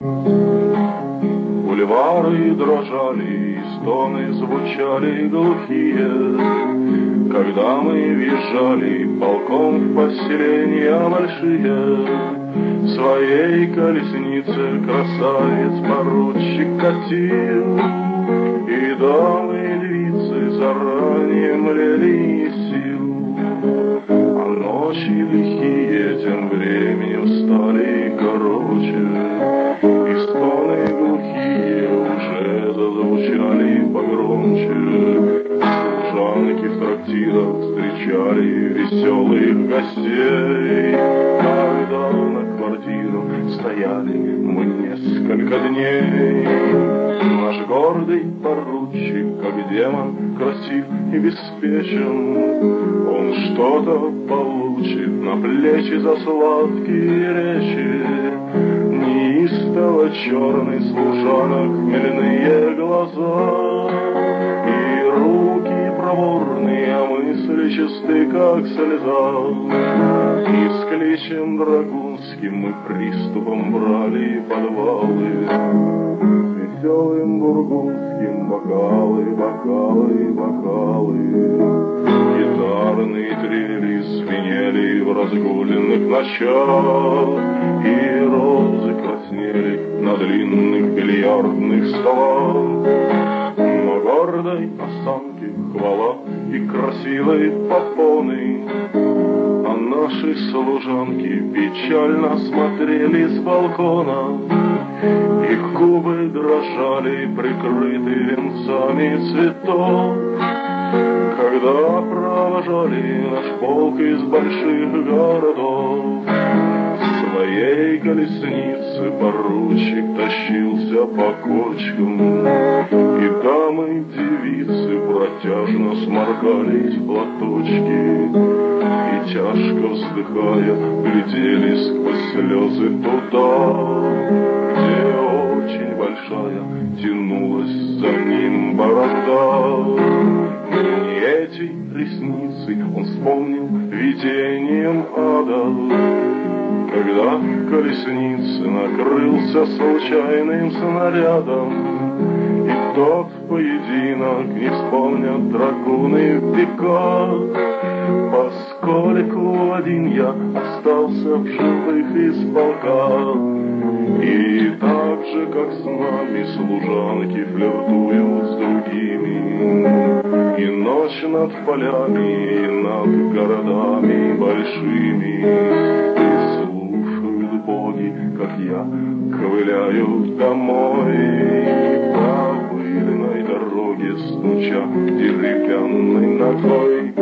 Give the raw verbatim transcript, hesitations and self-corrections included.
Бульвары дрожали, и стоны звучали глухие, когда мы въезжали полком в поселения большие. Своей колеснице красавец-поручик катил, и дамы и львицы заранее млели из сил. А ночи лихие тем временем стали короче, и стоны глухие уже зазвучали погромче. Служанки в трактирах встречали веселых гостей, когда на квартиру стояли мы несколько дней. Наш гордый поручик, как демон, красив и беспечен, он что-то получит на плечи за сладкие речи. Неистово черный служанок хмельные глаза, и руки проворные, а мысли чисты, как слеза. И с кличем драгунским мы приступом брали подвалы, веселым бургундским бокалы, бокалы, бокалы. Гитарные трели звенели в разгуленных ночах, и розы краснели на длинных бильярдных столах. Но гордой осанки хвала и красивой попоны, а наши служанки печально смотрели с балкона. Их губы дрожали, прикрыты венцами цветов, когда провожали наш полк из больших городов. В своей колеснице поручик тащился по кочкам, и дамы девицы протяжно сморкались в платочки, и тяжко вздыхая глядели сквозь слезы туда, где очень большая тянулась за ним борода. Не эти ресницы он вспомнил видением ада, когда колесницы накрылся случайным снарядом, и тот поединок не вспомнят драгуны в веках, поскольку один я остался в живых из полка. И так же, как с нами служанки флиртуют с другими, и ночь над полями, и над городами большими, и слушают боги, как я ковыляю домой по пыльной дороге, стуча деревянной ногой.